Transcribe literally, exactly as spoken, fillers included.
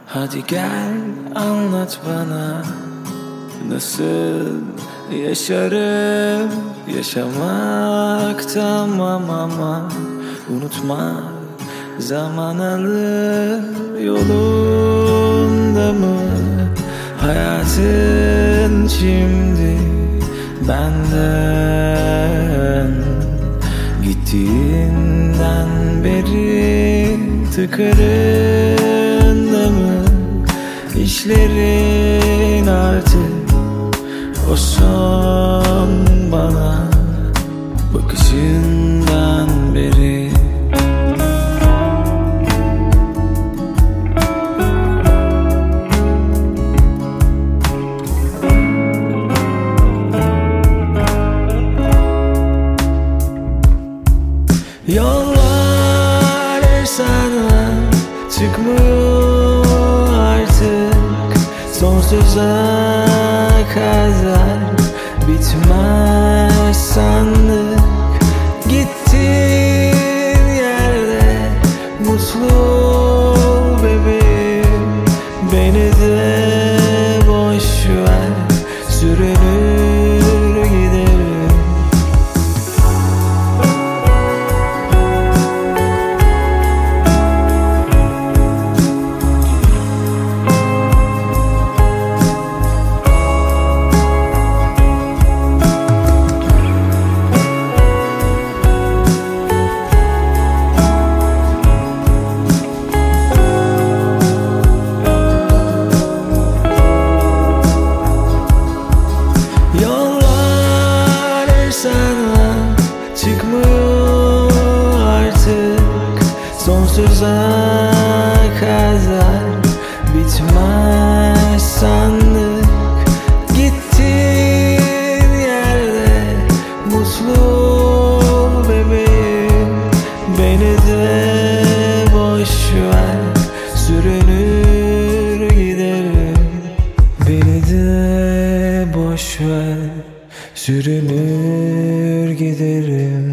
Hadi gel anlat bana, nasıl yaşarım? Yaşamak tamam ama unutma, zaman alır. Yolunda mı hayatın şimdi benden? Gittiğinden beri tıkırında mı işlerin artık? O son bana bakışından beri. Yollar sana çıkmıyor artık, sonsuza kadar bitmez sandık. Gittiğin yerde mutlu ol bebeğim, beni de boş ver, sürünür giderim. Çıkmıyor artık, sonsuza kadar bitmez sandık. Gittiğin yerde mutlu ol bebeğim, beni de boş ver, sürünür giderim. Beni de boş ver, sürünür giderim.